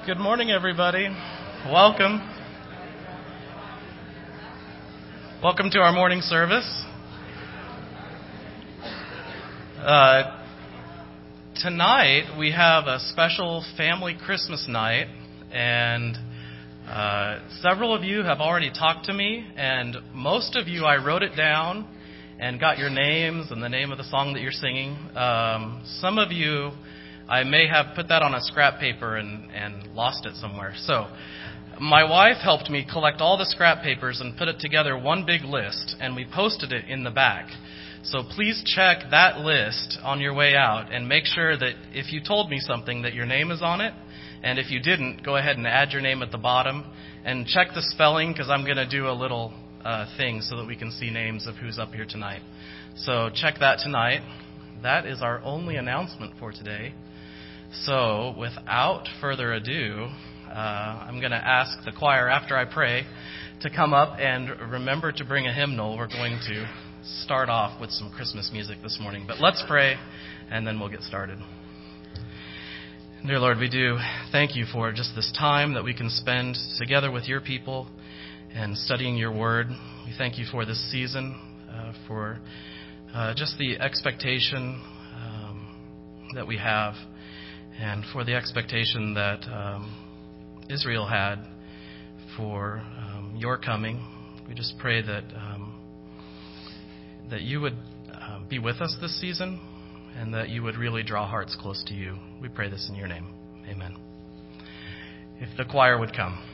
Good morning, everybody. Welcome. Welcome to our morning service. Tonight we have a special family Christmas night, and several of you have already talked to me, and most of you I wrote it down and got your names and the name of the song that you're singing. Some of you, I may have put that on a scrap paper and lost it somewhere. So my wife helped me collect all the scrap papers and put it together one big list, and we posted it in the back. So please check that list on your way out and make sure that if you told me something that your name is on it, and if you didn't, go ahead and add your name at the bottom and check the spelling, because I'm going to do a little thing so that we can see names of who's up here tonight. So check that tonight. That is our only announcement for today. So without further ado, I'm going to ask the choir after I pray to come up and remember to bring a hymnal. We're going to start off with some Christmas music this morning. But let's pray, and then we'll get started. Dear Lord, we do thank you for just this time that we can spend together with your people and studying your word. We thank you for this season, for just the expectation that we have, and for the expectation that Israel had for your coming. We just pray that that you would be with us this season, and that you would really draw hearts close to you. We pray this in your name. Amen. If the choir would come.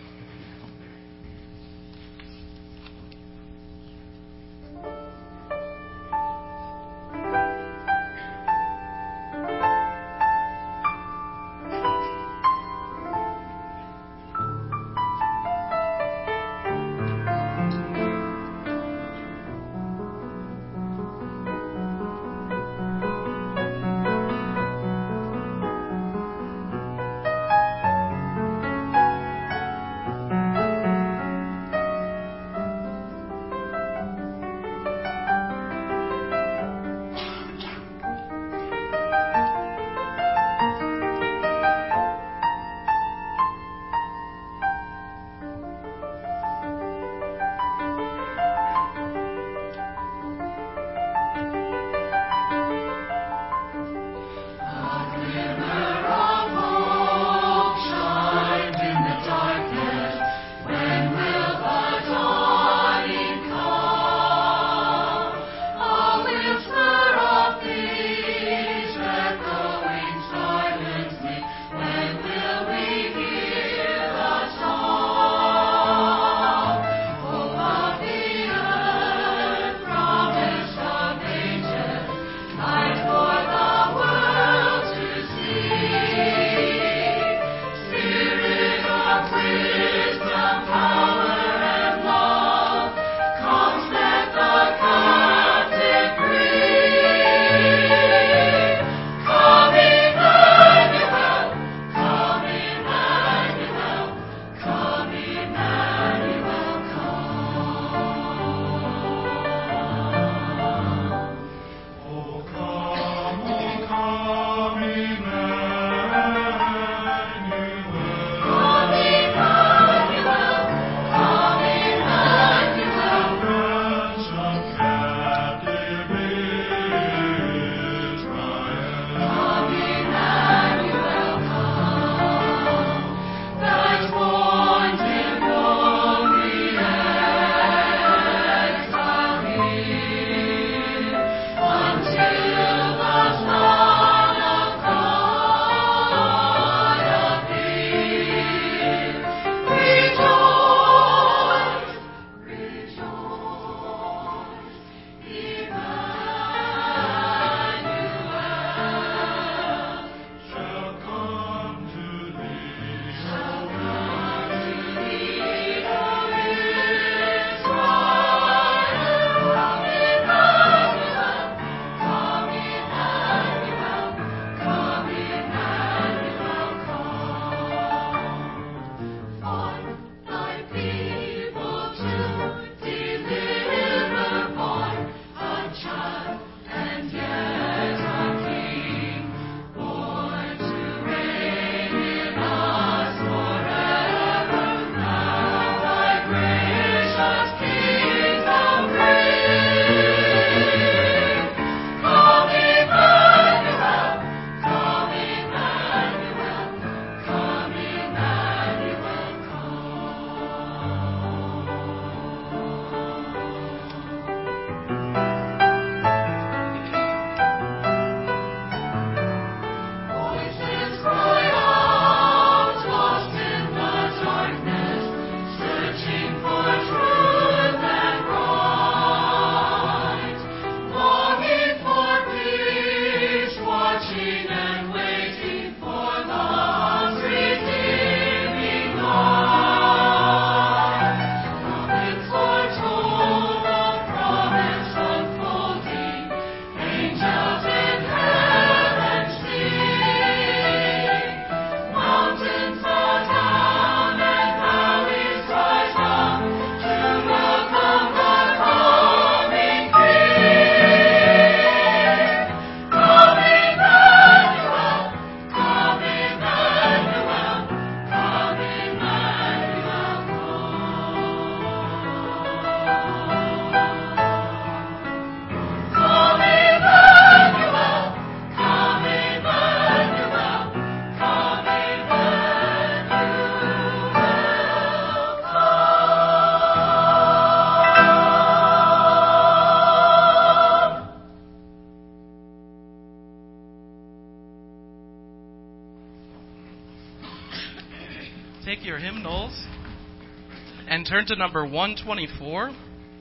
take your hymnals and turn to number 124.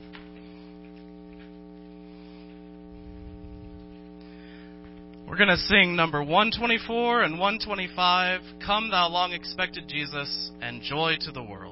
We're going to sing number 124 and 125, Come Thou Long Expected Jesus, and Joy to the World.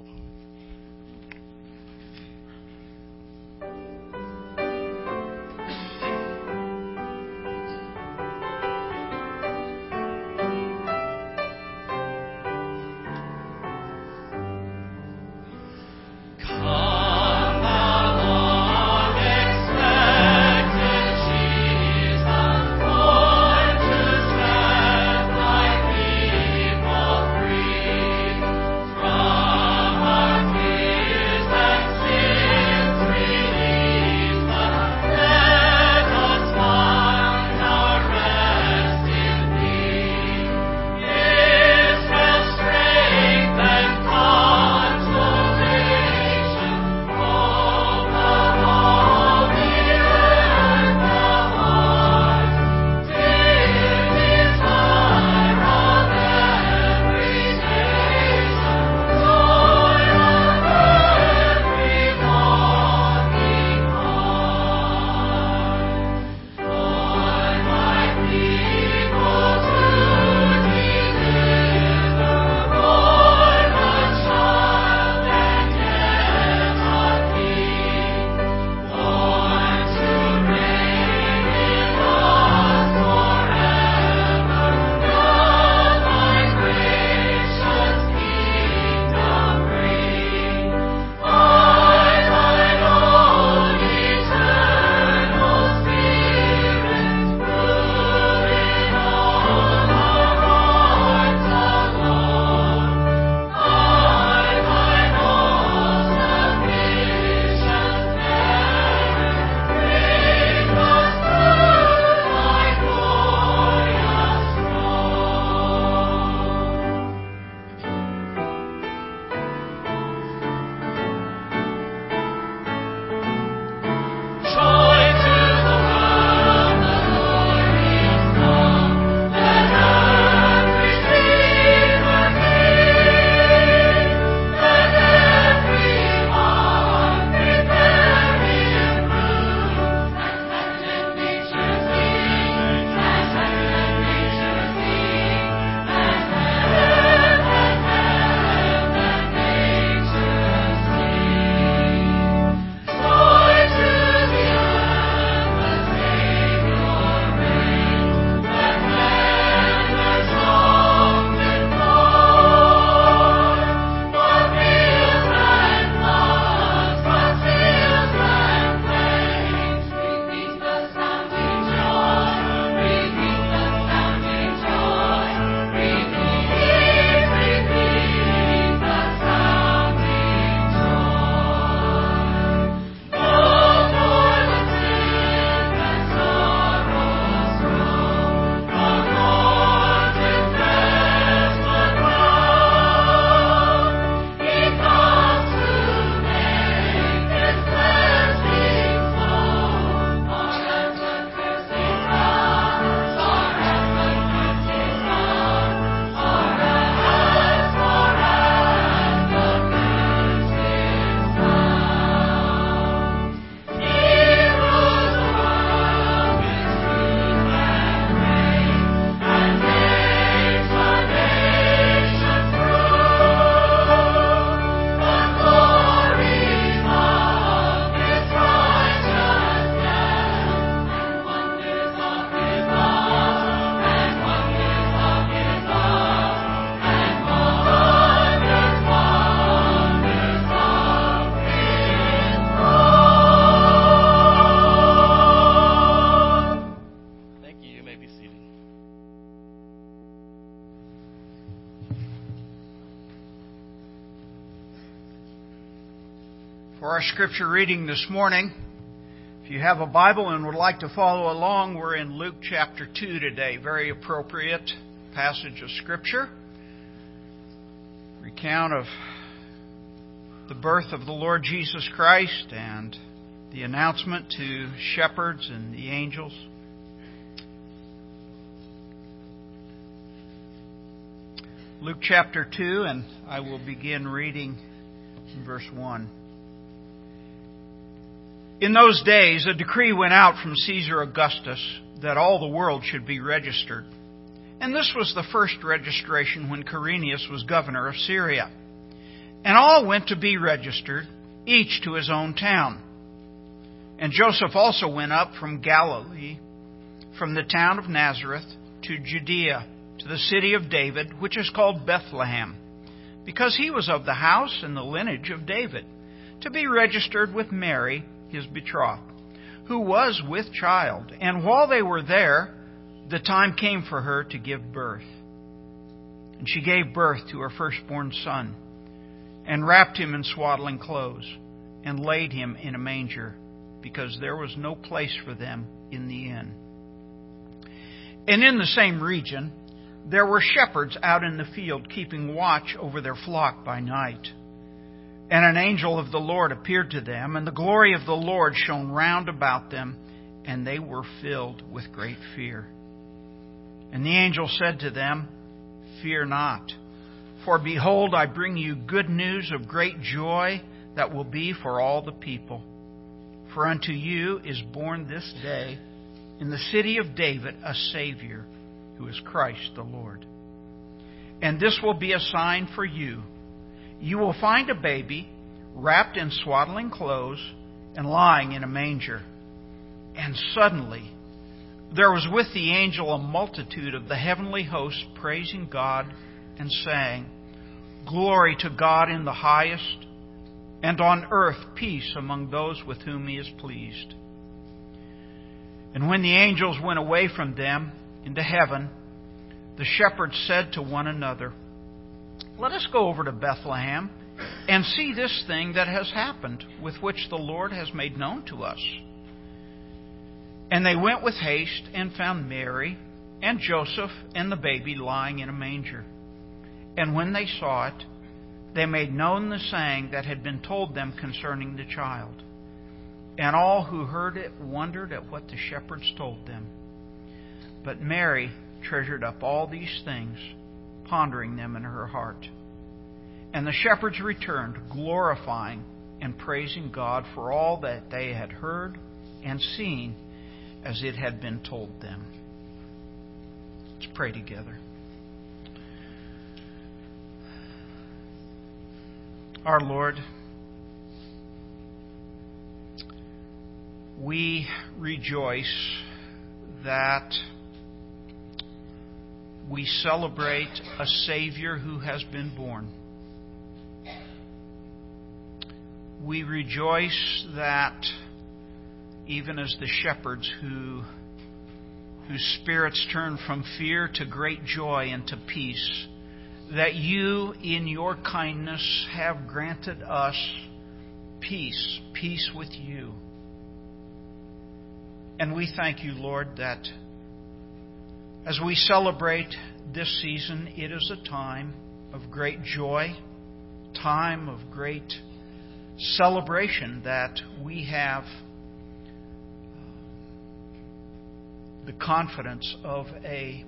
For our scripture reading this morning, if you have a Bible and would like to follow along, we're in Luke chapter 2 today. Very appropriate passage of scripture. Recount of the birth of the Lord Jesus Christ and the announcement to shepherds and the angels. Luke chapter 2, and I will begin reading in verse 1. In those days, a decree went out from Caesar Augustus that all the world should be registered. And this was the first registration when Quirinius was governor of Syria. And all went to be registered, each to his own town. And Joseph also went up from Galilee, from the town of Nazareth, to Judea, to the city of David, which is called Bethlehem, because he was of the house and the lineage of David, to be registered with Mary, his betrothed, who was with child. And while they were there, the time came for her to give birth. And she gave birth to her firstborn son, and wrapped him in swaddling clothes, and laid him in a manger, because there was no place for them in the inn. And in the same region, there were shepherds out in the field, keeping watch over their flock by night. And an angel of the Lord appeared to them, and the glory of the Lord shone round about them, and they were filled with great fear. And the angel said to them, "Fear not, for behold, I bring you good news of great joy that will be for all the people. For unto you is born this day in the city of David a Savior, who is Christ the Lord. And this will be a sign for you. You will find a baby wrapped in swaddling clothes and lying in a manger." And suddenly there was with the angel a multitude of the heavenly host praising God and saying, "Glory to God in the highest, and on earth peace among those with whom He is pleased." And when the angels went away from them into heaven, the shepherds said to one another, "Let us go over to Bethlehem and see this thing that has happened, with which the Lord has made known to us." And they went with haste and found Mary and Joseph and the baby lying in a manger. And when they saw it, they made known the saying that had been told them concerning the child. And all who heard it wondered at what the shepherds told them. But Mary treasured up all these things, pondering them in her heart. And the shepherds returned, glorifying and praising God for all that they had heard and seen as it had been told them. Let's pray together. Our Lord, we rejoice that we celebrate a Savior who has been born. We rejoice that even as the shepherds whose spirits turn from fear to great joy and to peace, that you in your kindness have granted us peace with you. And we thank you, Lord, that as we celebrate this season, it is a time of great joy, time of great celebration, that we have the confidence of a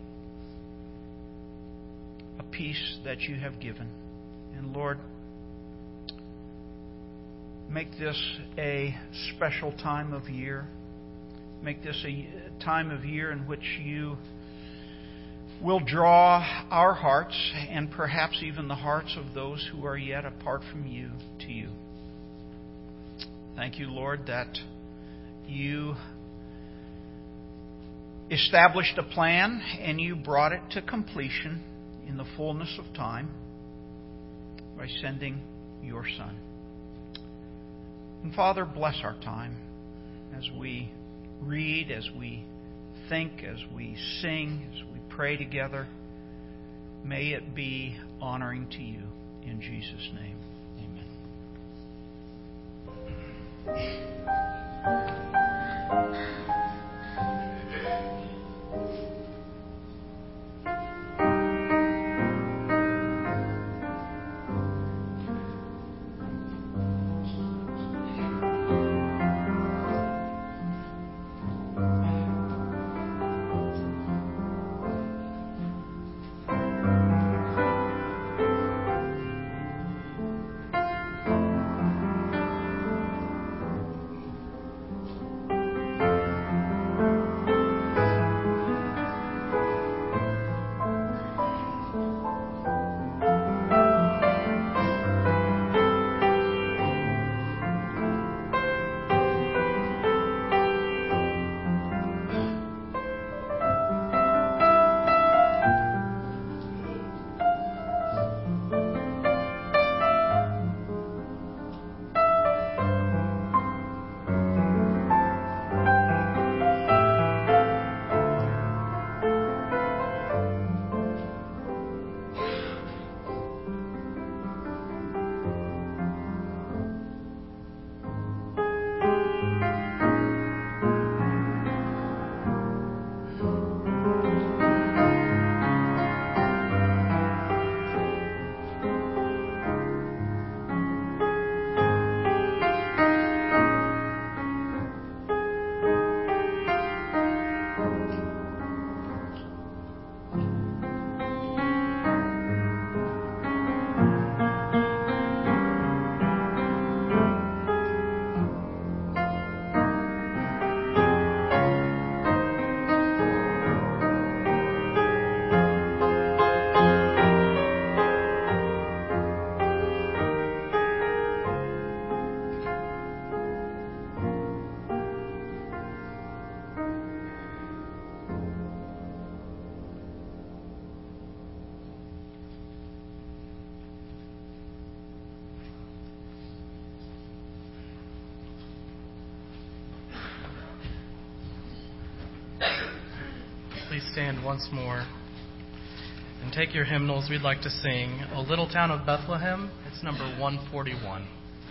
peace that you have given. And Lord, make this a special time of year. Make this a time of year in which you will draw our hearts, and perhaps even the hearts of those who are yet apart from you, to you. Thank you, Lord, that you established a plan and you brought it to completion in the fullness of time by sending your Son. And Father, bless our time as we read, as we think, as we sing, as we pray together. May it be honoring to you. In Jesus' name, amen. please stand once more and take your hymnals. We'd like to sing O Little Town of Bethlehem. It's number 141.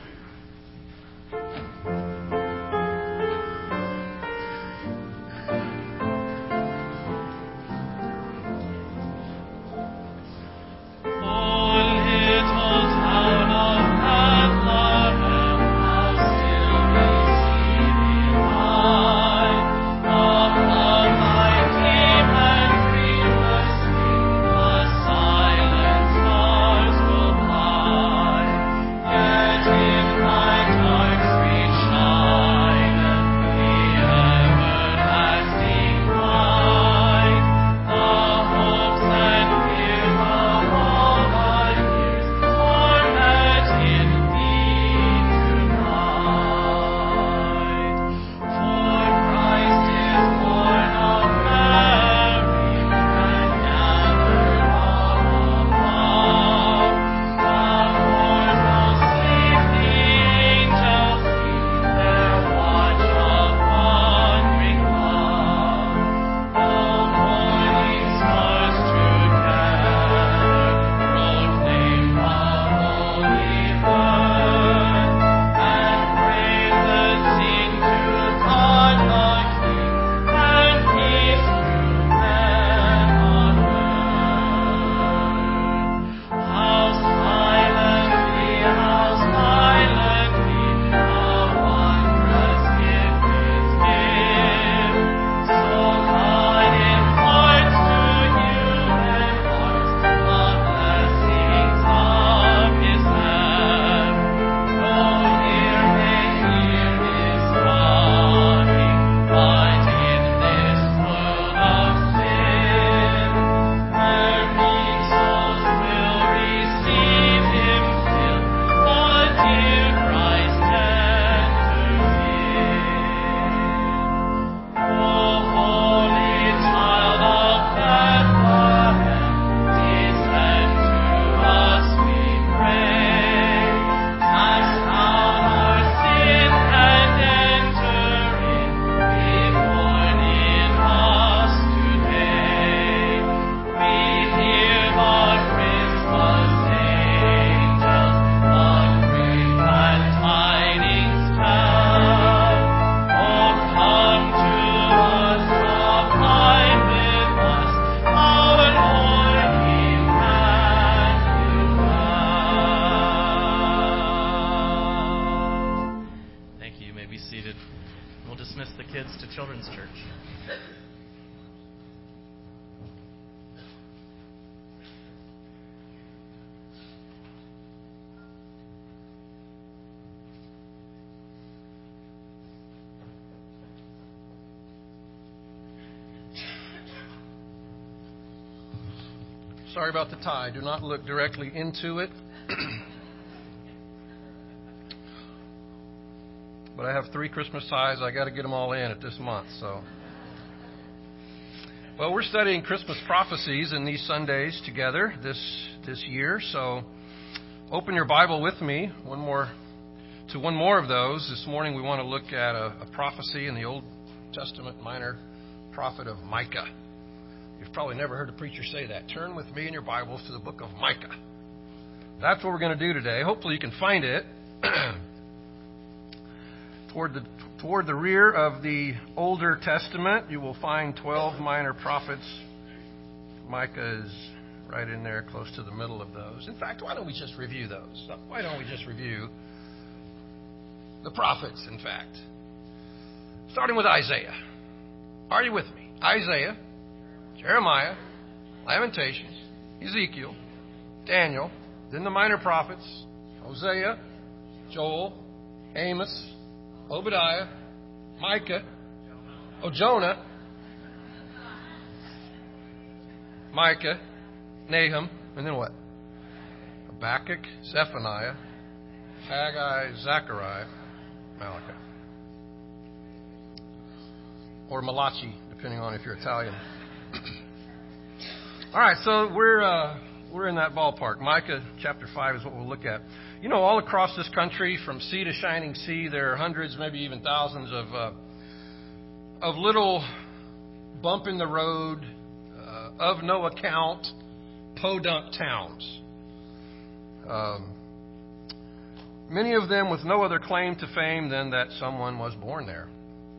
Children's Church. Sorry about the tie. Do not look directly into it. But I have 3 Christmas ties. I got to get them all in at this month. So, well, we're studying Christmas prophecies in these Sundays together this year. So, open your Bible with me. One more of those. This morning we want to look at a prophecy in the Old Testament, minor prophet of Micah. You've probably never heard a preacher say that. Turn with me in your Bibles to the book of Micah. That's what we're going to do today. Hopefully you can find it. Toward the rear of the Older Testament, you will find 12 minor prophets. Micah is right in there, close to the middle of those. In fact, why don't we just review those? Why don't we just review the prophets, in fact? Starting with Isaiah. Are you with me? Isaiah, Jeremiah, Lamentations, Ezekiel, Daniel, then the minor prophets, Hosea, Joel, Amos, Obadiah, Micah, Jonah, Micah, Nahum, and then what? Habakkuk, Zephaniah, Haggai, Zechariah, Malachi. Or Malachi, depending on if you're Italian. All right, so we're in that ballpark. Micah chapter 5 is what we'll look at. You know, all across this country, from sea to shining sea, there are hundreds, maybe even thousands of little bump in the road of no account, podunk towns. Many of them with no other claim to fame than that someone was born there.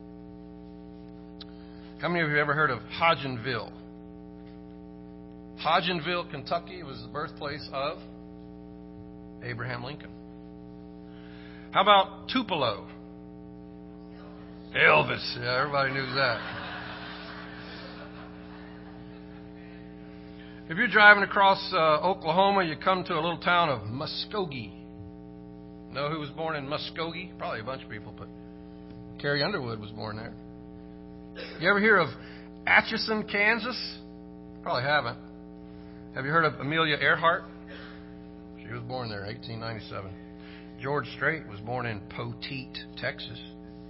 How many of you have ever heard of Hodgenville? Hodgenville, Kentucky was the birthplace of Abraham Lincoln. How about Tupelo? Elvis. Yeah, everybody knew that. If you're driving across Oklahoma, you come to a little town of Muskogee. Know who was born in Muskogee? Probably a bunch of people, but Carrie Underwood was born there. You ever hear of Atchison, Kansas? Probably haven't. Have you heard of Amelia Earhart? She was born there in 1897. George Strait was born in Poteet, Texas.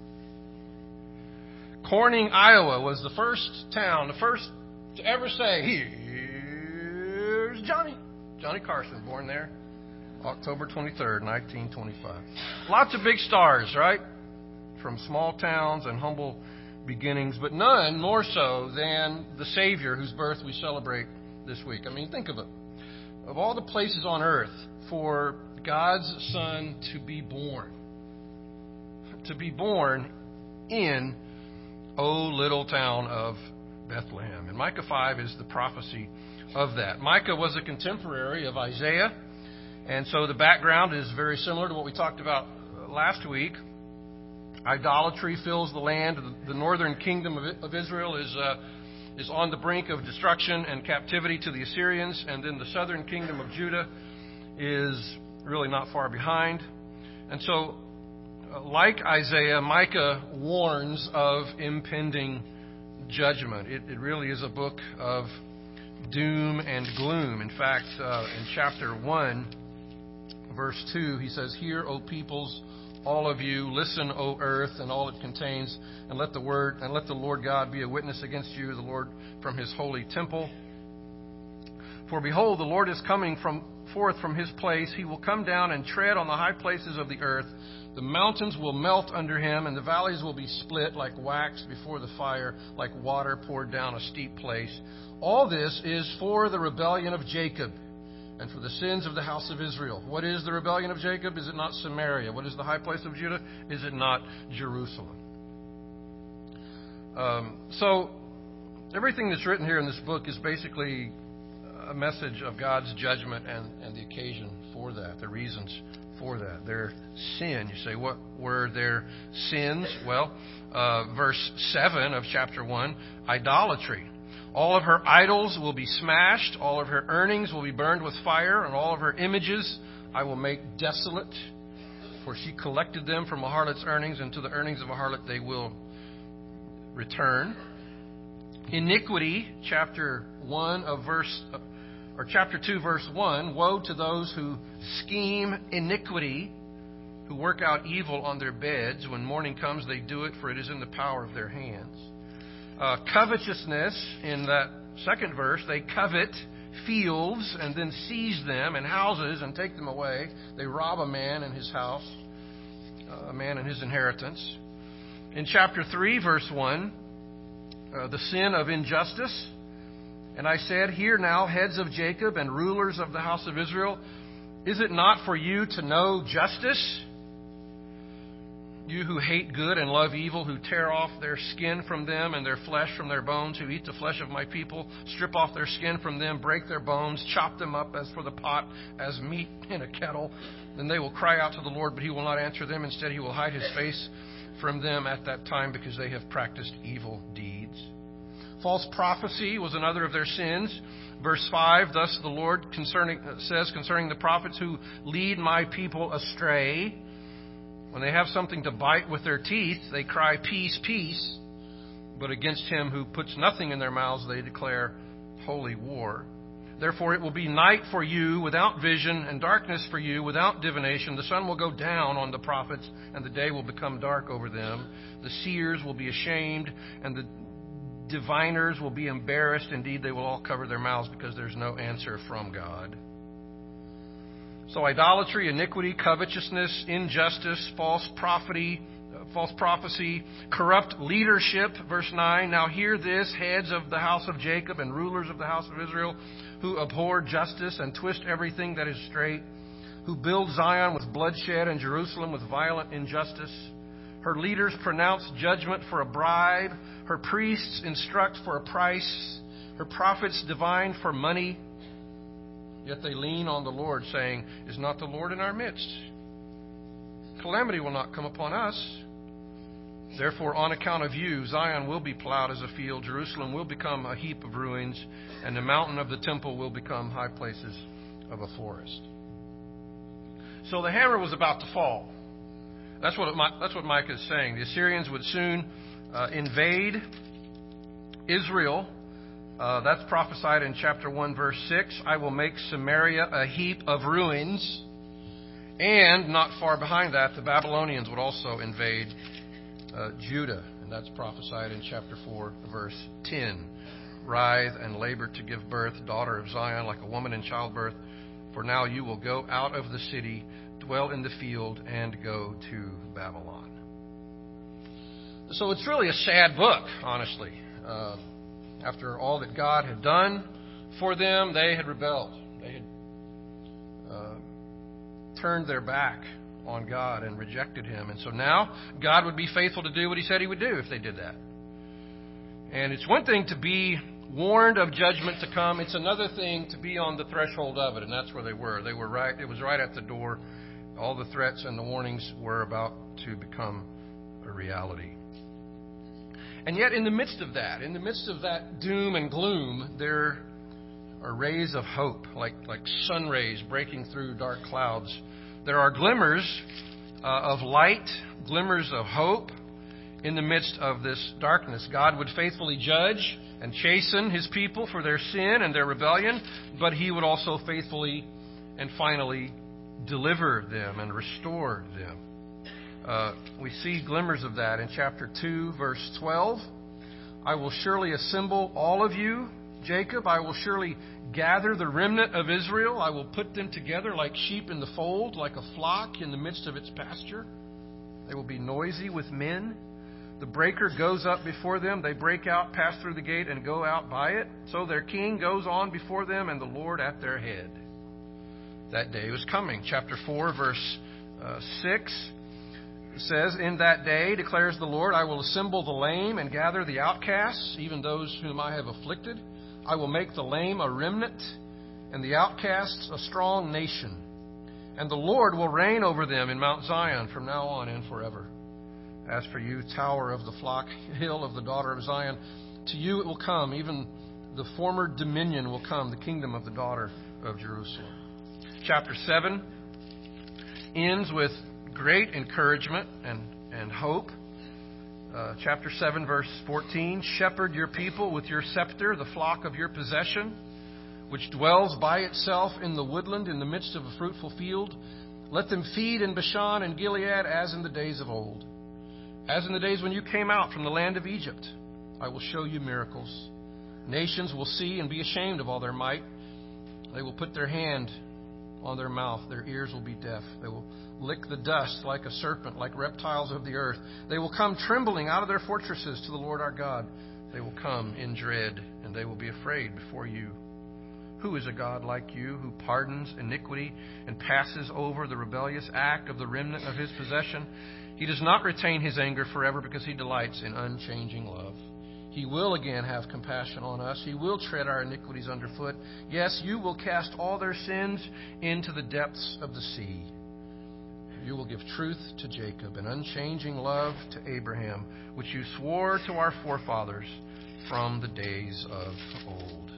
Corning, Iowa was the first town, the first to ever say, "Here's Johnny." Johnny Carson, born there, October 23rd, 1925. Lots of big stars, right? From small towns and humble beginnings, but none more so than the Savior whose birth we celebrate this week. I mean, think of it. Of all the places on earth for God's Son to be born in, oh, little town of Bethlehem. And Micah 5 is the prophecy of that. Micah was a contemporary of Isaiah, and so the background is very similar to what we talked about last week. Idolatry fills the land. The northern kingdom of Israel is on the brink of destruction and captivity to the Assyrians, and then the southern kingdom of Judah is really not far behind. And so, like Isaiah, Micah warns of impending judgment. It really is a book of doom and gloom. In fact, in chapter 1, verse 2, he says, "Hear, O peoples, all of you, listen, O earth, and all it contains, and let the Lord God be a witness against you, the Lord from his holy temple. For behold, the Lord is coming forth from his place. He will come down and tread on the high places of the earth. The mountains will melt under him, and the valleys will be split like wax before the fire, like water poured down a steep place. All this is for the rebellion of Jacob, and for the sins of the house of Israel." What is the rebellion of Jacob? Is it not Samaria? What is the high place of Judah? Is it not Jerusalem? So everything that's written here in this book is basically a message of God's judgment and the occasion for that, the reasons for that. Their sin. You say, what were their sins? Well, verse 7 of chapter 1, idolatry. "All of her idols will be smashed, all of her earnings will be burned with fire, and all of her images I will make desolate. For she collected them from a harlot's earnings, and to the earnings of a harlot they will return." Iniquity, chapter 2, verse 1, "Woe to those who scheme iniquity, who work out evil on their beds. When morning comes, they do it, for it is in the power of their hands." Covetousness, in that second verse, they covet fields and then seize them, and houses and take them away. They rob a man and his house, a man and his inheritance. In chapter 3, verse 1, the sin of injustice. "And I said, Hear now, heads of Jacob and rulers of the house of Israel, is it not for you to know justice? You who hate good and love evil, who tear off their skin from them and their flesh from their bones, who eat the flesh of my people, strip off their skin from them, break their bones, chop them up as for the pot, as meat in a kettle. Then they will cry out to the Lord, but he will not answer them. Instead, he will hide his face from them at that time, because they have practiced evil deeds." False prophecy was another of their sins. Verse 5, "Thus the Lord says concerning the prophets who lead my people astray. When they have something to bite with their teeth, they cry, Peace, peace. But against him who puts nothing in their mouths, they declare holy war. Therefore it will be night for you without vision, and darkness for you without divination. The sun will go down on the prophets, and the day will become dark over them. The seers will be ashamed, and the diviners will be embarrassed. Indeed, they will all cover their mouths, because there's no answer from God." So idolatry, iniquity, covetousness, injustice, false prophecy, false prophecy, corrupt leadership, verse 9. Now hear this, heads of the house of Jacob and rulers of the house of Israel, who abhor justice and twist everything that is straight, who build Zion with bloodshed and Jerusalem with violent injustice. Her leaders pronounce judgment for a bribe. Her priests instruct for a price. Her prophets divine for money. Yet they lean on the Lord, saying, is not the Lord in our midst? Calamity will not come upon us. Therefore, on account of you, Zion will be plowed as a field, Jerusalem will become a heap of ruins, and the mountain of the temple will become high places of a forest. So the hammer was about to fall. That's what Micah is saying. The Assyrians would soon invade Israel. That's prophesied in chapter 1, verse 6. I will make Samaria a heap of ruins. And not far behind that, the Babylonians would also invade Judah. And that's prophesied in chapter 4, verse 10. Writhe and labor to give birth, daughter of Zion, like a woman in childbirth. For now you will go out of the city, dwell in the field, and go to Babylon. So it's really a sad book, honestly. After all that God had done for them, they had rebelled. They had turned their back on God and rejected Him. And so now God would be faithful to do what He said He would do if they did that. And it's one thing to be warned of judgment to come. It's another thing to be on the threshold of it. And that's where they were. They were right. It was right at the door. All the threats and the warnings were about to become a reality. And yet in the midst of that doom and gloom, there are rays of hope, like sun rays breaking through dark clouds. There are glimmers of light, glimmers of hope in the midst of this darkness. God would faithfully judge and chasten His people for their sin and their rebellion, but He would also faithfully and finally deliver them and restore them. We see glimmers of that in chapter 2, verse 12. I will surely assemble all of you, Jacob. I will surely gather the remnant of Israel. I will put them together like sheep in the fold, like a flock in the midst of its pasture. They will be noisy with men. The breaker goes up before them. They break out, pass through the gate, and go out by it. So their king goes on before them, and the Lord at their head. That day was coming. Chapter 4, verse 6 says, in that day, declares the Lord, I will assemble the lame and gather the outcasts, even those whom I have afflicted. I will make the lame a remnant, and the outcasts a strong nation. And the Lord will reign over them in Mount Zion from now on and forever. As for you, tower of the flock, hill of the daughter of Zion, to you it will come, even the former dominion will come, the kingdom of the daughter of Jerusalem. Chapter 7 ends with great encouragement and hope. Chapter 7, verse 14, shepherd your people with your scepter, the flock of your possession, which dwells by itself in the woodland in the midst of a fruitful field. Let them feed in Bashan and Gilead as in the days of old. As in the days when you came out from the land of Egypt, I will show you miracles. Nations will see and be ashamed of all their might. They will put their hand on their mouth. Their ears will be deaf. They will lick the dust like a serpent, like reptiles of the earth. They will come trembling out of their fortresses to the Lord our God. They will come in dread, and they will be afraid before you. Who is a God like you, who pardons iniquity and passes over the rebellious act of the remnant of His possession? He does not retain His anger forever because He delights in unchanging love. He will again have compassion on us. He will tread our iniquities underfoot. Yes, you will cast all their sins into the depths of the sea. You will give truth to Jacob and unchanging love to Abraham, which you swore to our forefathers from the days of old.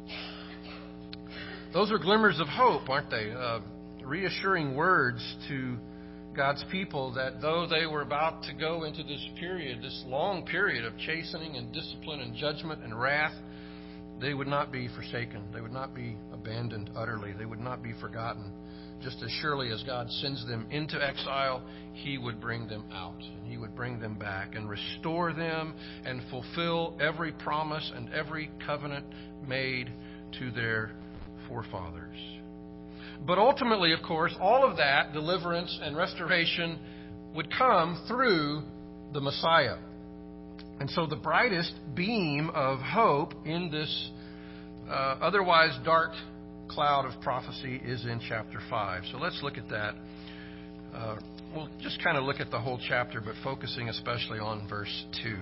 Those are glimmers of hope, aren't they? Reassuring words to God's people that though they were about to go into this period, this long period of chastening and discipline and judgment and wrath, they would not be forsaken. They would not be abandoned utterly. They would not be forgotten. Just as surely as God sends them into exile, He would bring them out. And He would bring them back and restore them and fulfill every promise and every covenant made to their forefathers. But ultimately, of course, all of that deliverance and restoration would come through the Messiah. And so the brightest beam of hope in this otherwise dark cloud of prophecy is in chapter 5. So let's look at that. We'll just kind of look at the whole chapter, but focusing especially on verse 2.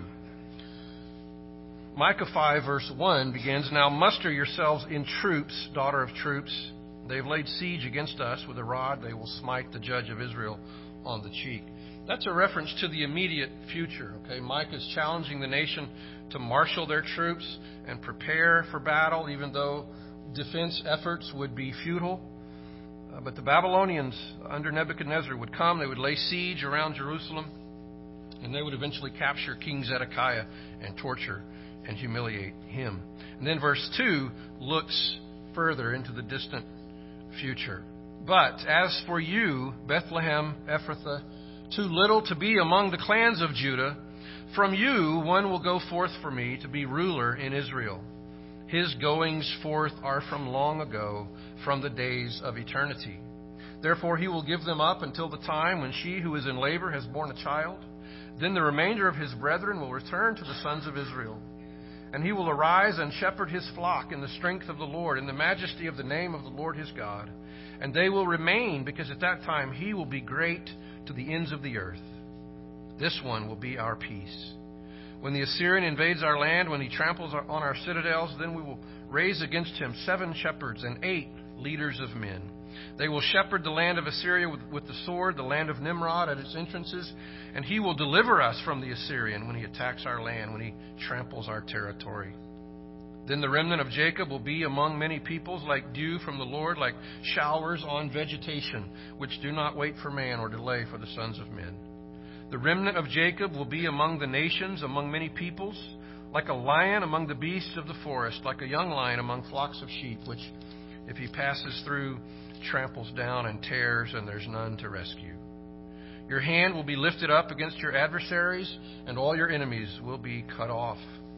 Micah 5, verse 1 begins, "Now muster yourselves in troops, daughter of troops. They have laid siege against us. With a rod they will smite the judge of Israel on the cheek." That's a reference to the immediate future. Okay, Micah is challenging the nation to marshal their troops and prepare for battle, even though defense efforts would be futile. But the Babylonians under Nebuchadnezzar would come. They would lay siege around Jerusalem, and they would eventually capture King Zedekiah and torture and humiliate him. And then verse 2 looks further into the distant future. "But as for you, Bethlehem Ephrathah, too little to be among the clans of Judah, from you one will go forth for me to be ruler in Israel. His goings forth are from long ago, from the days of eternity. Therefore he will give them up until the time when she who is in labor has borne a child. Then the remainder of his brethren will return to the sons of Israel. And he will arise and shepherd his flock in the strength of the Lord, in the majesty of the name of the Lord his God. And they will remain, because at that time he will be great to the ends of the earth. This one will be our peace. When the Assyrian invades our land, when he tramples on our citadels, then we will raise against him 7 shepherds and 8 leaders of men. They will shepherd the land of Assyria with the sword, the land of Nimrod at its entrances, and he will deliver us from the Assyrian when he attacks our land, when he tramples our territory. Then the remnant of Jacob will be among many peoples, like dew from the Lord, like showers on vegetation, which do not wait for man or delay for the sons of men. The remnant of Jacob will be among the nations, among many peoples, like a lion among the beasts of the forest, like a young lion among flocks of sheep, which, if he passes through, tramples down and tears, and there's none to rescue. Your hand will be lifted up against your adversaries, and all your enemies will be cut off.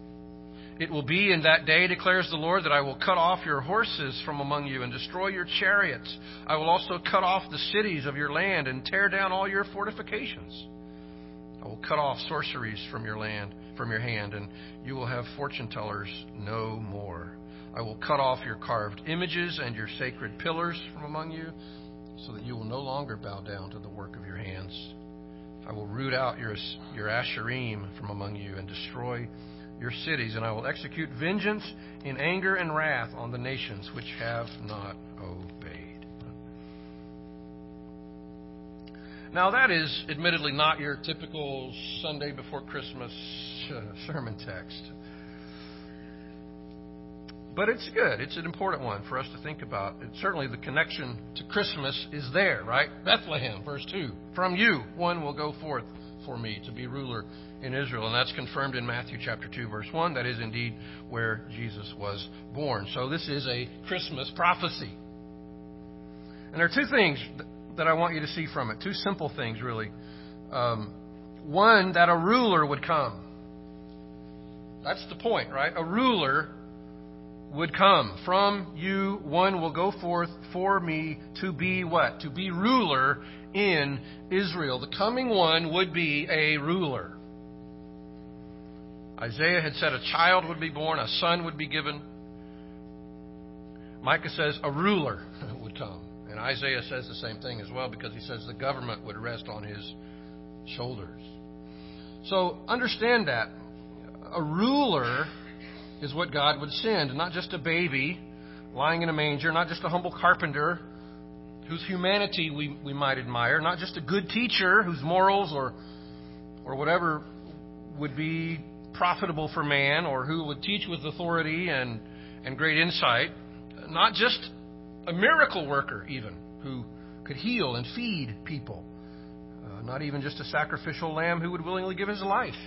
It will be in that day, declares the Lord, that I will cut off your horses from among you and destroy your chariots. I will also cut off the cities of your land and tear down all your fortifications. I will cut off sorceries from your hand, and you will have fortune tellers no more. I will cut off your carved images and your sacred pillars from among you, so that you will no longer bow down to the work of your hands. I will root out your Asherim from among you and destroy your cities, and I will execute vengeance in anger and wrath on the nations which have not obeyed." Now, that is admittedly not your typical Sunday before Christmas sermon text. But it's good. It's an important one for us to think about. And certainly the connection to Christmas is there, right? Bethlehem, verse 2. "From you one will go forth for me to be ruler in Israel." And that's confirmed in Matthew chapter 2, verse 1. That is indeed where Jesus was born. So this is a Christmas prophecy. And there are 2 things that I want you to see from it. 2 simple things, really. One, that a ruler would come. That's the point, right? A ruler would come. From you one will go forth for me to be what? To be ruler in Israel. The coming one would be a ruler. Isaiah had said a child would be born, a son would be given. Micah says a ruler would come. And Isaiah says the same thing as well, because he says the government would rest on his shoulders. So understand that. A ruler is what God would send, not just a baby lying in a manger, not just a humble carpenter whose humanity we might admire, not just a good teacher whose morals or whatever would be profitable for man, or who would teach with authority and great insight, not just a miracle worker even, who could heal and feed people, not even just a sacrificial lamb who would willingly give his life,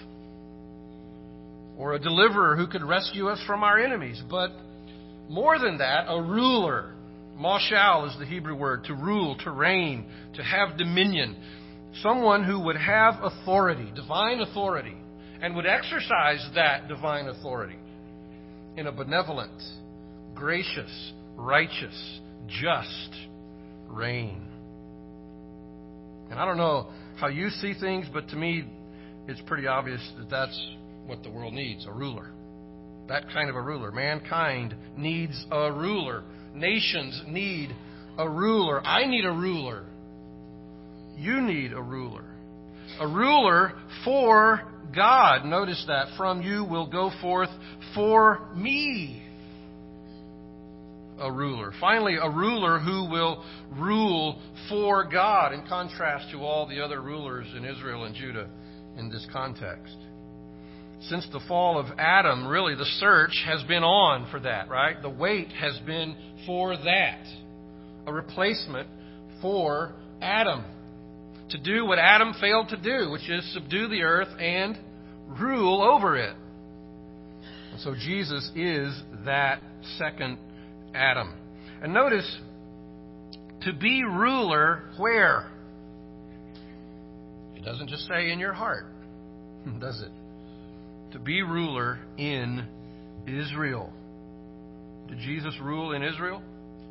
or a deliverer who could rescue us from our enemies, but more than that, a ruler. Mashal is the Hebrew word, to rule, to reign, to have dominion. Someone who would have authority, divine authority, and would exercise that divine authority in a benevolent, gracious, righteous, just reign. And I don't know how you see things, but to me, it's pretty obvious that that's what the world needs, a ruler. That kind of a ruler. Mankind needs a ruler. Nations need a ruler. I need a ruler. You need a ruler. A ruler for God. Notice that. From you will go forth for me a ruler. Finally, a ruler who will rule for God, in contrast to all the other rulers in Israel and Judah in this context. Since the fall of Adam, really the search has been on for that, right? The wait has been for that. A replacement for Adam. To do what Adam failed to do, which is subdue the earth and rule over it. And so Jesus is that second Adam. And notice, to be ruler where? It doesn't just say in your heart, does it? To be ruler in Israel. Did Jesus rule in Israel?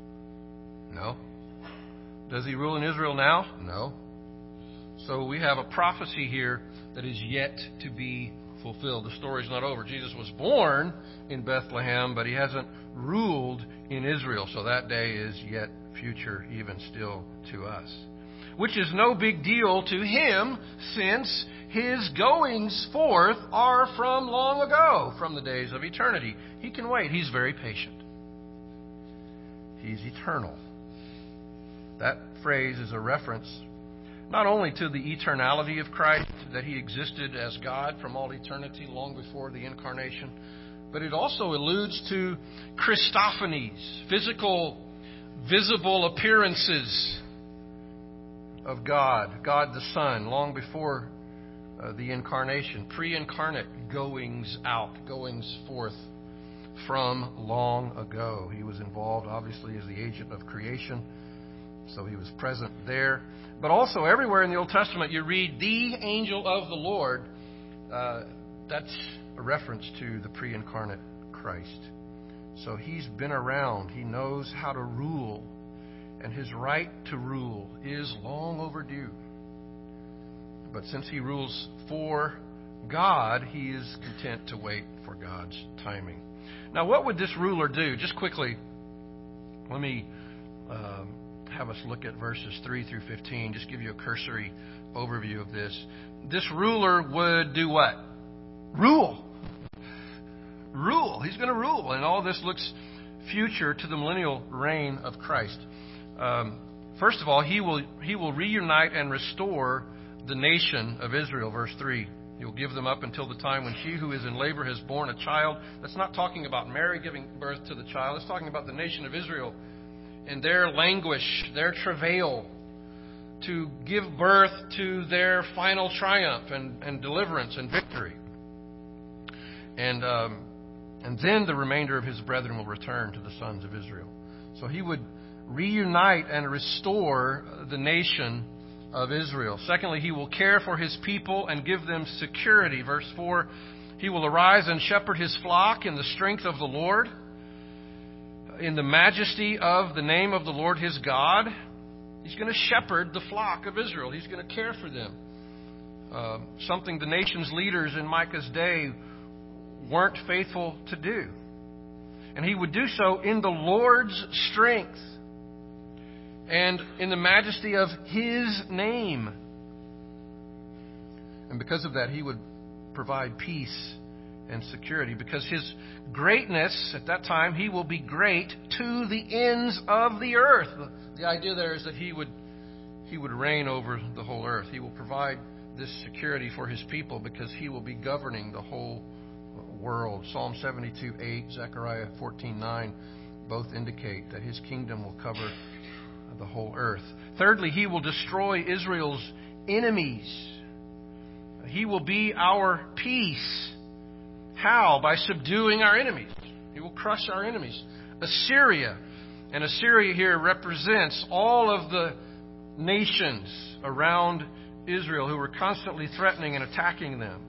No. Does he rule in Israel now? No. So we have a prophecy here that is yet to be fulfilled. The story's not over. Jesus was born in Bethlehem, but he hasn't ruled in Israel. So that day is yet future, even still to us. Which is no big deal to him, since his goings forth are from long ago, from the days of eternity. He can wait. He's very patient. He's eternal. That phrase is a reference not only to the eternality of Christ, that he existed as God from all eternity, long before the incarnation, but it also alludes to Christophanies, physical, visible appearances of God, God the Son, long before the incarnation, pre-incarnate goings out, goings forth from long ago. He was involved, obviously, as the agent of creation, so he was present there. But also everywhere in the Old Testament you read the angel of the Lord. That's a reference to the pre-incarnate Christ. So he's been around. He knows how to rule. And his right to rule is long overdue. But since he rules for God, he is content to wait for God's timing. Now, what would this ruler do? Just quickly, let me have us look at verses 3 through 15. Just give you a cursory overview of this. This ruler would do what? Rule. Rule. He's going to rule. And all this looks future to the millennial reign of Christ. First of all, he will reunite and restore the nation of Israel. Verse 3. He will give them up until the time when she who is in labor has borne a child. That's not talking about Mary giving birth to the child. It's talking about the nation of Israel and their languish, their travail to give birth to their final triumph and deliverance and victory. And then the remainder of his brethren will return to the sons of Israel. So he would reunite and restore the nation of Israel. Secondly, he will care for his people and give them security. Verse 4, he will arise and shepherd his flock in the strength of the Lord, in the majesty of the name of the Lord his God. He's going to shepherd the flock of Israel. He's going to care for them. Something the nation's leaders in Micah's day weren't faithful to do. And he would do so in the Lord's strength and in the majesty of his name. And because of that, he would provide peace and security. Because his greatness, at that time, he will be great to the ends of the earth. The idea there is that he would reign over the whole earth. He will provide this security for his people because he will be governing the whole world. Psalm 72:8, Zechariah 14:9 both indicate that his kingdom will cover the whole earth. Thirdly, he will destroy Israel's enemies. He will be our peace. How? By subduing our enemies. He will crush our enemies. Assyria. And Assyria here represents all of the nations around Israel who were constantly threatening and attacking them.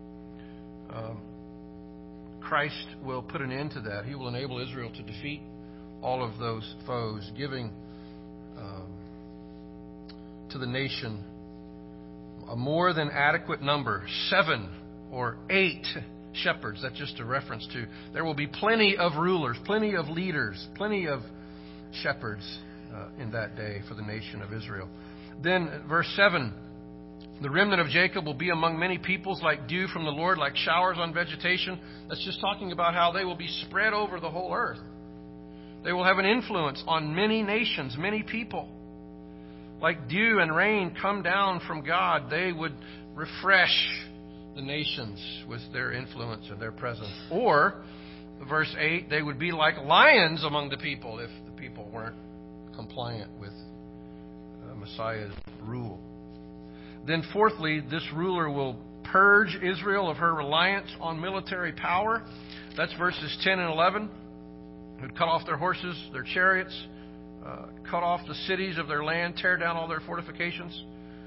Christ will put an end to that. He will enable Israel to defeat all of those foes, giving to the nation a more than adequate number, 7 or 8 shepherds. That's just a reference to there will be plenty of rulers, plenty of leaders, plenty of shepherds in that day for the nation of Israel. Then verse 7, the remnant of Jacob will be among many peoples like dew from the Lord, like showers on vegetation. That's just talking about how they will be spread over the whole earth. They will have an influence on many nations, many people. Like dew and rain come down from God, they would refresh the nations with their influence and their presence. Or, verse 8, they would be like lions among the people if the people weren't compliant with Messiah's rule. Then fourthly, this ruler will purge Israel of her reliance on military power. That's verses 10 and 11. He would cut off their horses, their chariots, cut off the cities of their land, tear down all their fortifications.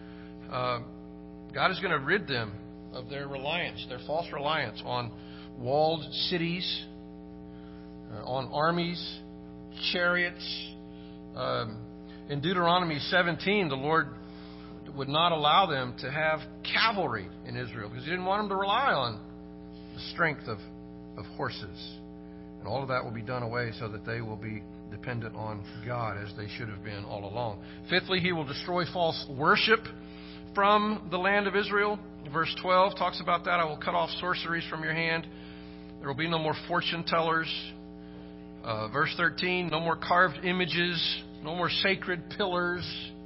God is going to rid them of their reliance, their false reliance on walled cities, on armies, chariots. In Deuteronomy 17, the Lord would not allow them to have cavalry in Israel because He didn't want them to rely on the strength of horses. And all of that will be done away so that they will be dependent on God as they should have been all along. Fifthly, He will destroy false worship from the land of Israel. Verse 12 talks about that. I will cut off sorceries from your hand. There will be no more fortune tellers. Verse 13, no more carved images, no more sacred pillars.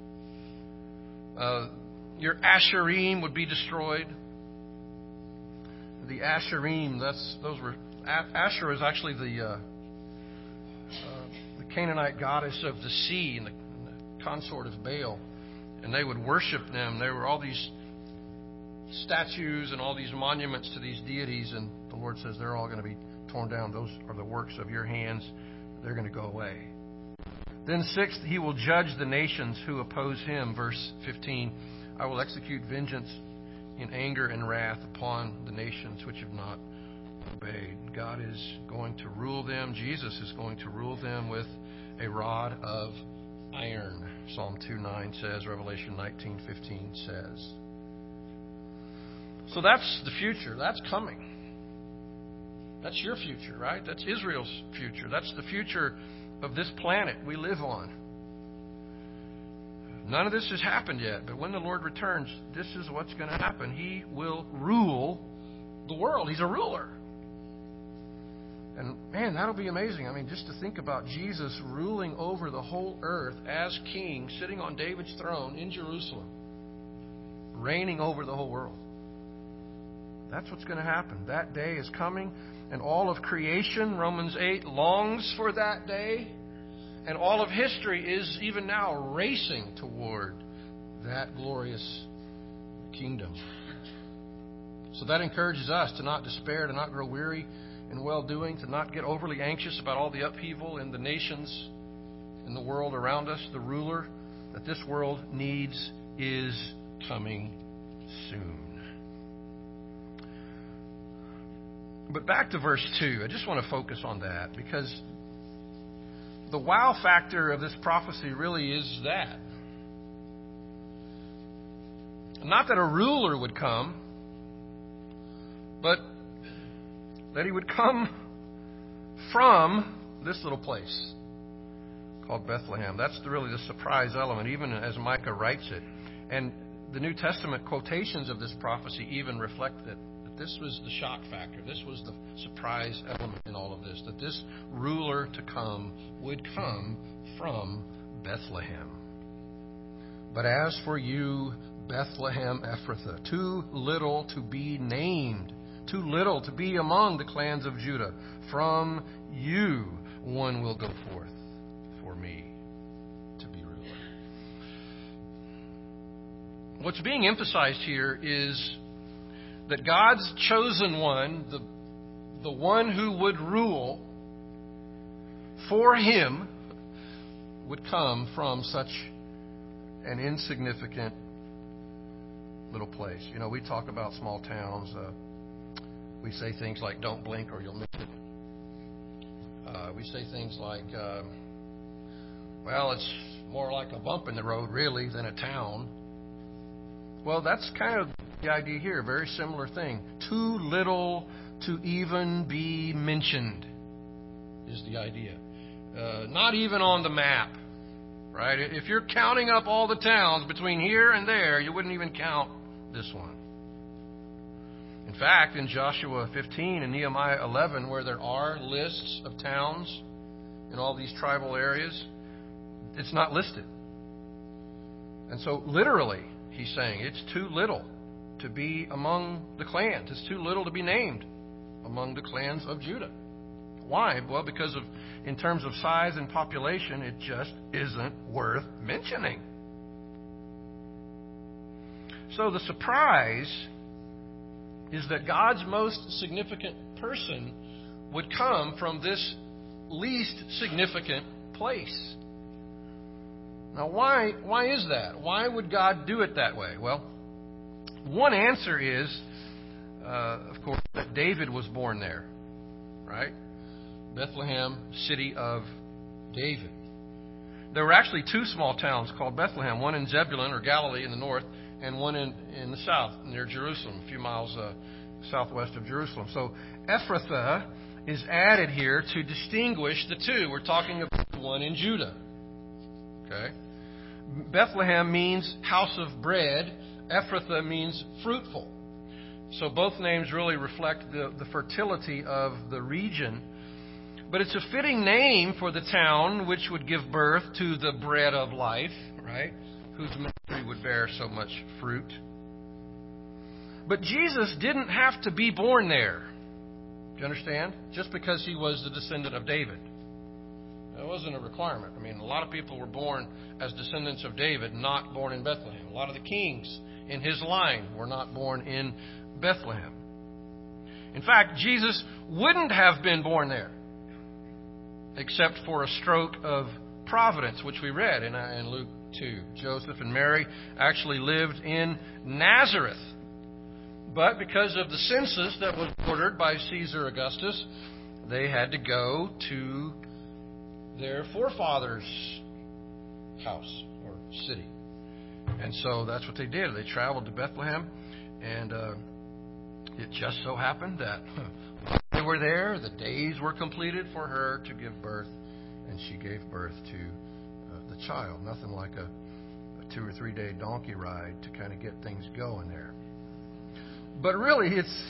Your Asherim would be destroyed. The Asherim, Asher is actually the Canaanite goddess of the sea and the consort of Baal. And they would worship them. There were all these statues and all these monuments to these deities, and the Lord says they're all going to be torn down. Those are the works of your hands. They're going to go away. Then sixth, He will judge the nations who oppose Him. Verse 15, I will execute vengeance in anger and wrath upon the nations which have not obeyed. God is going to rule them. Jesus is going to rule them with a rod of iron. Psalm 2:9 says, Revelation 19:15 says. So that's the future. That's coming. That's your future, right? That's Israel's future. That's the future of this planet we live on. None of this has happened yet, but when the Lord returns, this is what's going to happen. He will rule the world. He's a ruler. And man, that'll be amazing. I mean, just to think about Jesus ruling over the whole earth as king, sitting on David's throne in Jerusalem, reigning over the whole world. That's what's going to happen. That day is coming, and all of creation, Romans 8, longs for that day. And all of history is even now racing toward that glorious kingdom. So that encourages us to not despair, to not grow weary in well-doing, to not get overly anxious about all the upheaval in the nations, in the world around us. The ruler that this world needs is coming soon. But back to verse 2. I just want to focus on that because the wow factor of this prophecy really is that. Not that a ruler would come, but that he would come from this little place called Bethlehem. That's really the surprise element, even as Micah writes it. And the New Testament quotations of this prophecy even reflect that this was the shock factor. This was the surprise element in all of this. That this ruler to come would come from Bethlehem. But as for you, Bethlehem Ephrathah, too little to be named, too little to be among the clans of Judah. From you one will go forth for me to be ruler. What's being emphasized here is that God's chosen one, the one who would rule for Him, would come from such an insignificant little place. You know, we talk about small towns. We say things like, don't blink or you'll miss it. We say things like, well, it's more like a bump in the road, really, than a town. Well, that's kind of the idea here. Very similar thing. Too little to even be mentioned is the idea. Not even on the map, right? If you're counting up all the towns between here and there, you wouldn't even count this one. In fact, in Joshua 15 and Nehemiah 11, where there are lists of towns in all these tribal areas, it's not listed. And so, literally, he's saying it's too little to be among the clans. It's too little to be named among the clans of Judah. Why? Well, because of, in terms of size and population, it just isn't worth mentioning. So the surprise is that God's most significant person would come from this least significant place. Now, why is that? Why would God do it that way? Well, one answer is, of course, that David was born there, right? Bethlehem, city of David. There were actually two small towns called Bethlehem, one in Zebulun or Galilee in the north, and one in the south near Jerusalem, a few miles southwest of Jerusalem. So Ephrathah is added here to distinguish the two. We're talking about the one in Judah. Okay? Bethlehem means house of bread. Ephrathah means fruitful. So both names really reflect the fertility of the region. But it's a fitting name for the town which would give birth to the bread of life, right? Whose ministry would bear so much fruit. But Jesus didn't have to be born there. Do you understand? Just because he was the descendant of David. That wasn't a requirement. I mean, a lot of people were born as descendants of David, not born in Bethlehem. A lot of the kings in his line were not born in Bethlehem. In fact, Jesus wouldn't have been born there, except for a stroke of providence, which we read in Luke 2. Joseph and Mary actually lived in Nazareth. But because of the census that was ordered by Caesar Augustus, they had to go to their forefathers' house or city. And so that's what they did. They traveled to Bethlehem, and it just so happened that while they were there, the days were completed for her to give birth, and she gave birth to the child. Nothing like a 2 or 3 day donkey ride to kind of get things going there. But really,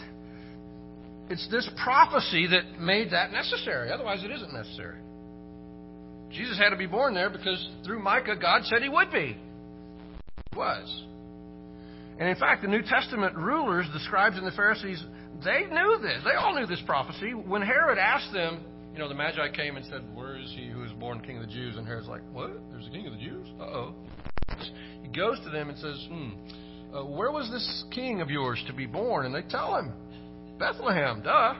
it's this prophecy that made that necessary. Otherwise, it isn't necessary. Jesus had to be born there because through Micah, God said he would be. He was. And in fact, the New Testament rulers, the scribes and the Pharisees, they knew this. They all knew this prophecy. When Herod asked them, the Magi came and said, "Where is he who is born King of the Jews?" And Herod's like, "What? There's a King of the Jews? Uh-oh." He goes to them and says, "Where was this king of yours to be born?" And they tell him, "Bethlehem, duh."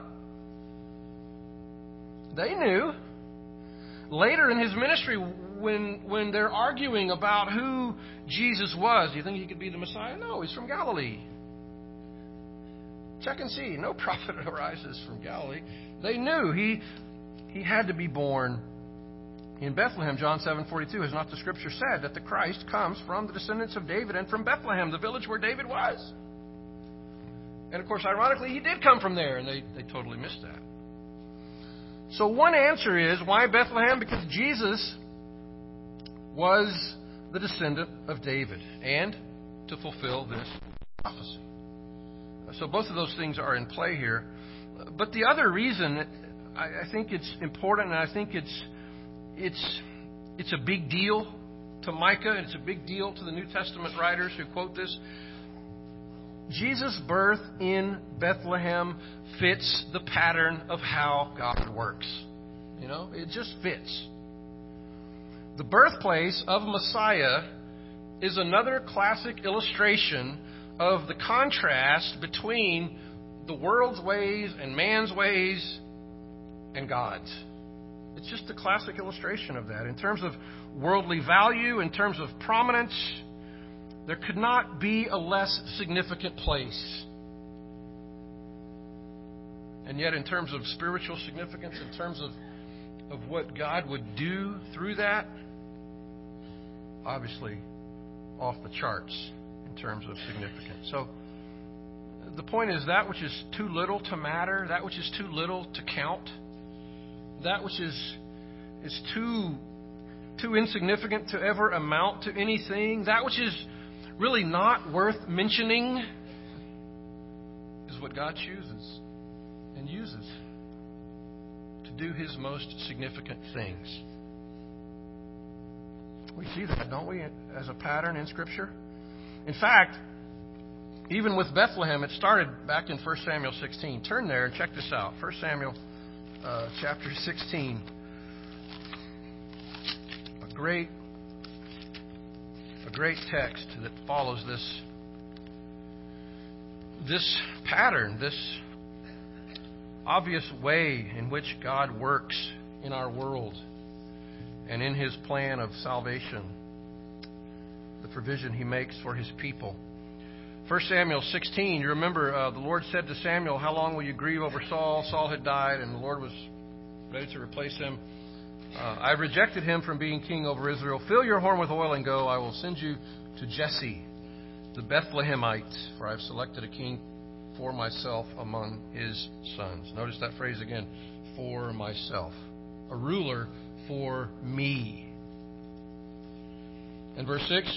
They knew. Later in his ministry, when they're arguing about who Jesus was, do you think he could be the Messiah? No, he's from Galilee. Check and see. No prophet arises from Galilee. They knew he had to be born in Bethlehem. John 7:42, has not the scripture said that the Christ comes from the descendants of David and from Bethlehem, the village where David was? And of course, ironically, he did come from there, and they totally missed that. So one answer is, why Bethlehem? Because Jesus was the descendant of David, and to fulfill this prophecy. So both of those things are in play here. But the other reason, I think it's important, and I think it's a big deal to Micah, and it's a big deal to the New Testament writers who quote this. Jesus' birth in Bethlehem fits the pattern of how God works. It just fits. The birthplace of Messiah is another classic illustration of the contrast between the world's ways and man's ways and God's. It's just a classic illustration of that. In terms of worldly value, in terms of prominence, there could not be a less significant place. And yet, in terms of spiritual significance, in terms of what God would do through that, obviously off the charts. in terms of significance. So the point is, that which is too little to matter, that which is too little to count, that which is too insignificant to ever amount to anything, that which is really not worth mentioning, is what God chooses and uses to do His most significant things. We see that, don't we, as a pattern in Scripture? In fact, even with Bethlehem, it started back in 1 Samuel 16. Turn there and check this out. 1 Samuel chapter 16. A great text that follows this pattern, this obvious way in which God works in our world and in His plan of salvation, the provision He makes for His people. 1 Samuel 16, you remember the Lord said to Samuel, "How long will you grieve over Saul?" Saul had died and the Lord was ready to replace him. "I've rejected him from being king over Israel. Fill your horn with oil and go. I will send you to Jesse, the Bethlehemite, for I have selected a king for myself among his sons." Notice that phrase again, for myself. A ruler for me. In verse 6,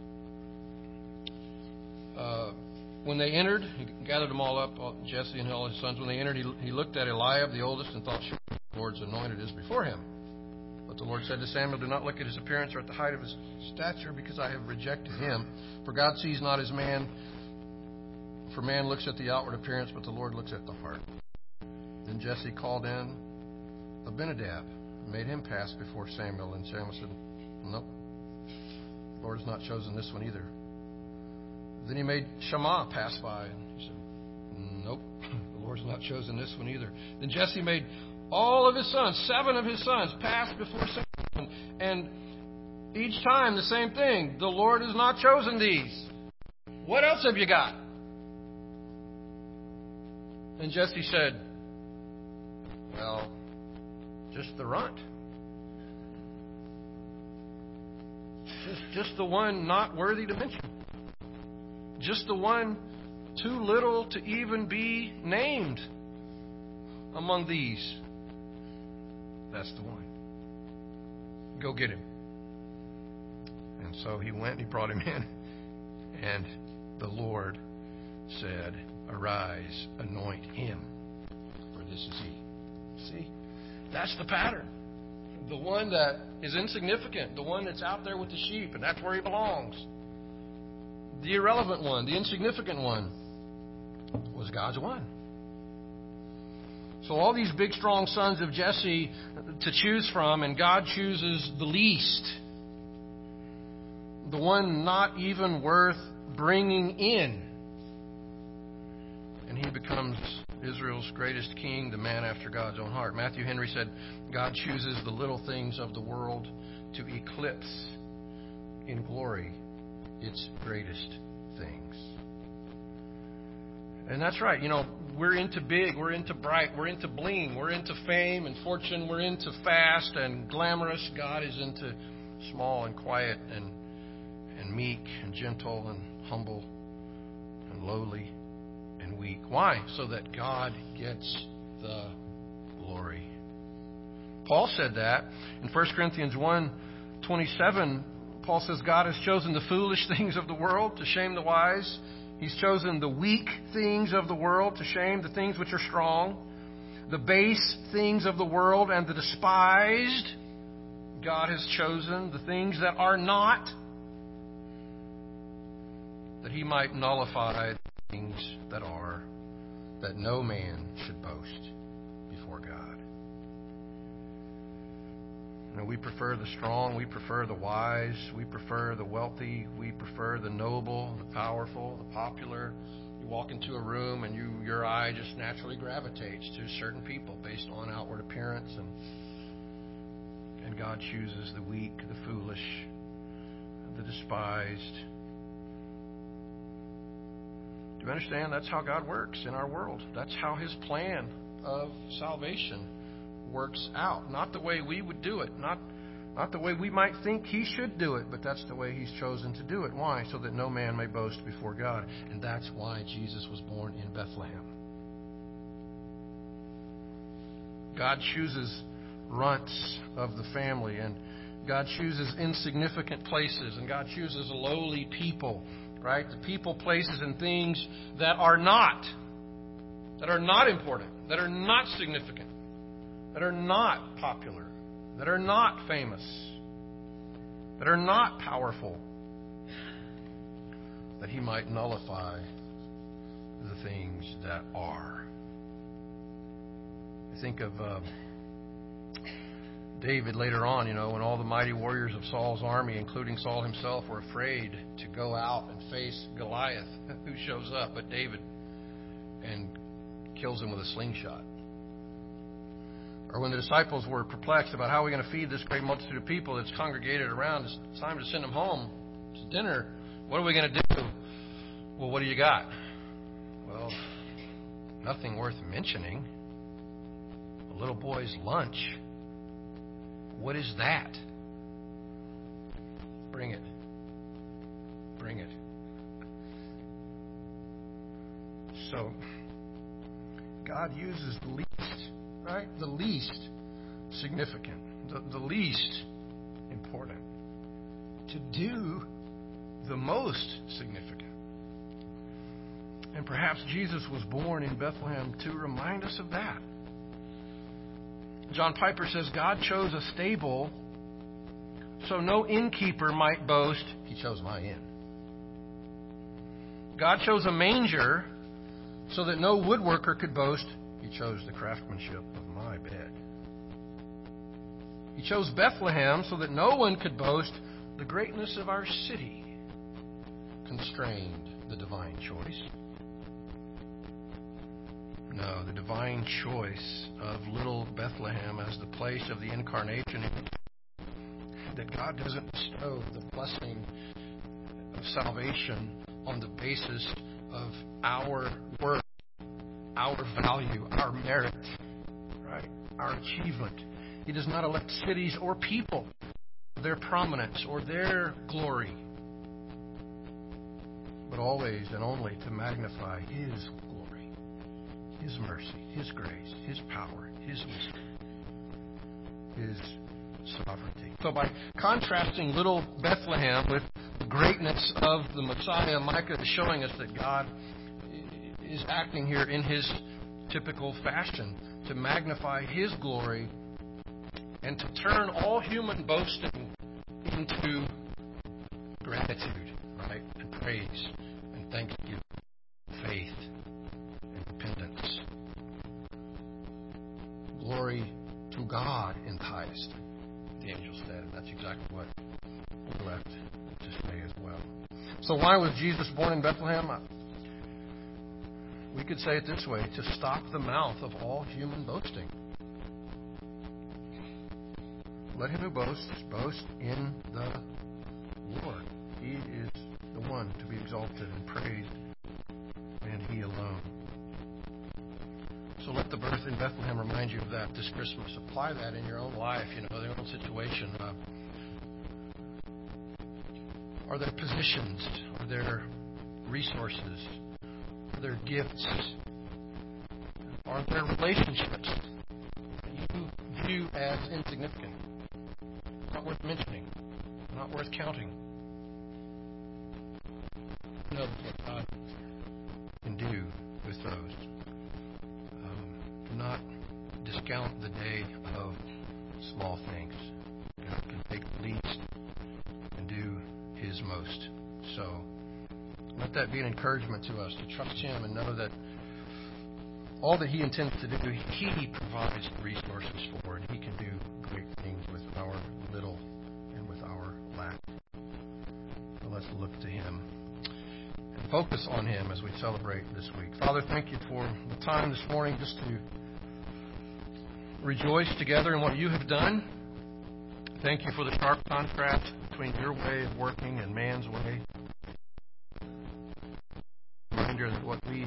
when they entered, he gathered them all up, Jesse and all his sons. When they entered, he looked at Eliab, the oldest, and thought, "Sure, the Lord's anointed is before him." But the Lord said to Samuel, "Do not look at his appearance or at the height of his stature, because I have rejected him. For God sees not as man, for man looks at the outward appearance, but the Lord looks at the heart." Then Jesse called in Abinadab and made him pass before Samuel. And Samuel said, "Nope, the Lord has not chosen this one either." Then he made Shammah pass by, and he said, "Nope, the Lord's not chosen this one either." Then Jesse made all of his sons, 7 of his sons, pass before Samuel, and each time the same thing. "The Lord has not chosen these. What else have you got?" And Jesse said, "Well, just the runt. Just the one not worthy to mention. Just the one too little to even be named among these. That's the one. Go get him." And so he went and he brought him in. And the Lord said, "Arise, anoint him, for this is he." See? That's the pattern. The one that is insignificant, the one that's out there with the sheep, and that's where he belongs. The irrelevant one, the insignificant one, was God's one. So all these big, strong sons of Jesse to choose from, and God chooses the least. The one not even worth bringing in. And he becomes Israel's greatest king, the man after God's own heart. Matthew Henry said, "God chooses the little things of the world to eclipse in glory its greatest things." And that's right. You know, we're into big, we're into bright, we're into bling, we're into fame and fortune, we're into fast and glamorous. God is into small and quiet and meek and gentle and humble and lowly and weak. Why? So that God gets the glory. Paul said that in 1 Corinthians 1:27. Paul says God has chosen the foolish things of the world to shame the wise. He's chosen the weak things of the world to shame the things which are strong. The base things of the world and the despised God has chosen, the things that are not, that he might nullify the things that are, that no man should boast before God. You know, we prefer the strong, we prefer the wise, we prefer the wealthy, we prefer the noble, the powerful, the popular. You walk into a room and your eye just naturally gravitates to certain people based on outward appearance, and God chooses the weak, the foolish, the despised. Do you understand? That's how God works in our world. That's how His plan of salvation works out. Not the way we would do it. Not Not the way we might think He should do it, but that's the way He's chosen to do it. Why? So that no man may boast before God. And that's why Jesus was born in Bethlehem. God chooses runts of the family, and God chooses insignificant places, and God chooses lowly people, right? The people, places, and things that are not important, that are not significant, that are not popular, that are not famous, that are not powerful, that He might nullify the things that are. I think of David later on, when all the mighty warriors of Saul's army, including Saul himself, were afraid to go out and face Goliath, who shows up but David and kills him with a slingshot. Or when the disciples were perplexed about how are we going to feed this great multitude of people that's congregated around, it's time to send them home to dinner. What are we going to do? Well, what do you got? Well, nothing worth mentioning. A little boy's lunch. What is that? Bring it. Bring it. So, God uses the least, right? The least significant, the least important to do the most significant. And perhaps Jesus was born in Bethlehem to remind us of that. John Piper says God chose a stable so no innkeeper might boast, he chose my inn. God chose a manger so that no woodworker could boast, he chose the craftsmanship of my bed. He chose Bethlehem so that no one could boast the greatness of our city constrained the divine choice. No, the divine choice of little Bethlehem as the place of the incarnation, that God doesn't bestow the blessing of salvation on the basis of our worth, our value, our merit, right? Our achievement. He does not elect cities or people for their prominence or their glory, but always and only to magnify His glory, His mercy, His grace, His power, His wisdom, His sovereignty. So by contrasting little Bethlehem with the greatness of the Messiah, Micah is showing us that God is acting here in His typical fashion to magnify His glory and to turn all human boasting into gratitude, right? And praise and thanksgiving, faith and repentance. Glory to God in the highest, the angel said. And that's exactly what we're left to say as well. So why was Jesus born in Bethlehem? We could say it this way: to stop the mouth of all human boasting. Let him who boasts boast in the Lord. He is the one to be exalted and praised, and He alone. So let the birth in Bethlehem remind you of that this Christmas. Apply that in your own life, your own situation. Are there positions? Are there resources? Are there gifts? Are there relationships that you view as insignificant? Not worth mentioning, not worth counting. Know what God can do with those. Do not discount the day of small things. God can take the least and do His most. So let that be an encouragement to us to trust Him and know that all that He intends to do, He provides the resources for, and He can do great things with our little and with our lack. So let's look to Him and focus on Him as we celebrate this week. Father, thank You for the time this morning just to rejoice together in what You have done. Thank You for the sharp contrast between Your way of working and man's way. Reminder that what we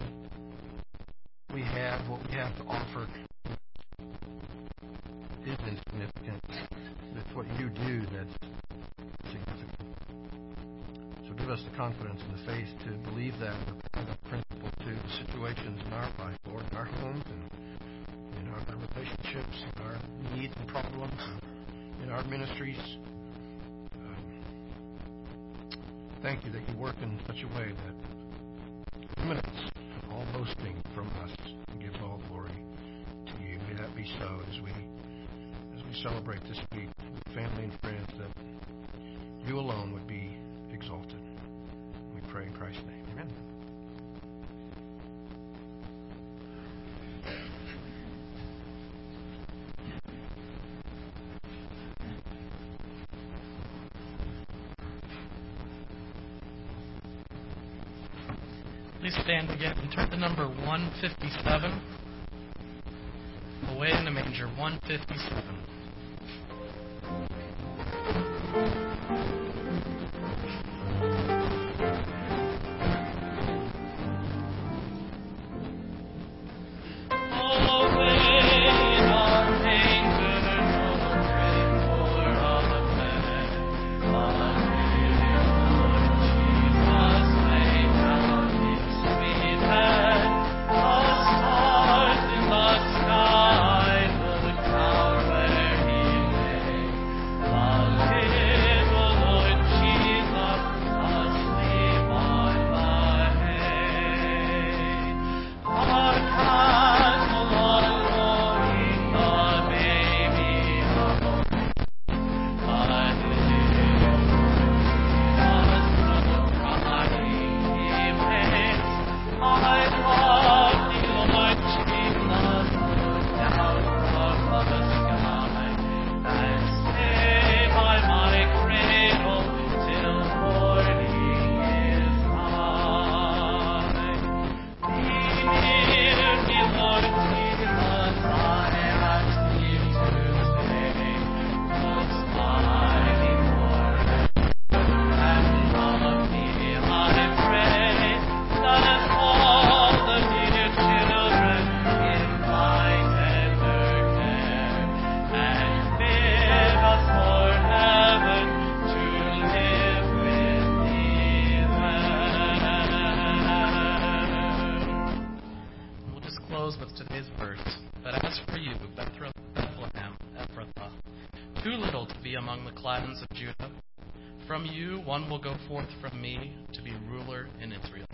have to offer is insignificant. That's what You do confidence and the faith to believe that and apply that principle to the situations in our life, Lord, in our homes and in our relationships, in our needs and problems, and in our ministries. Thank you that you work in such a way that eliminates all boasting from us and gives all glory to you. May that be so as we celebrate this week with family and friends, that you alone would be exalted. We pray in Christ's name. Amen. Please stand again and turn to number 157. Away in the Manger, 157. Among the clans of Judah, from you one will go forth from me to be ruler in Israel.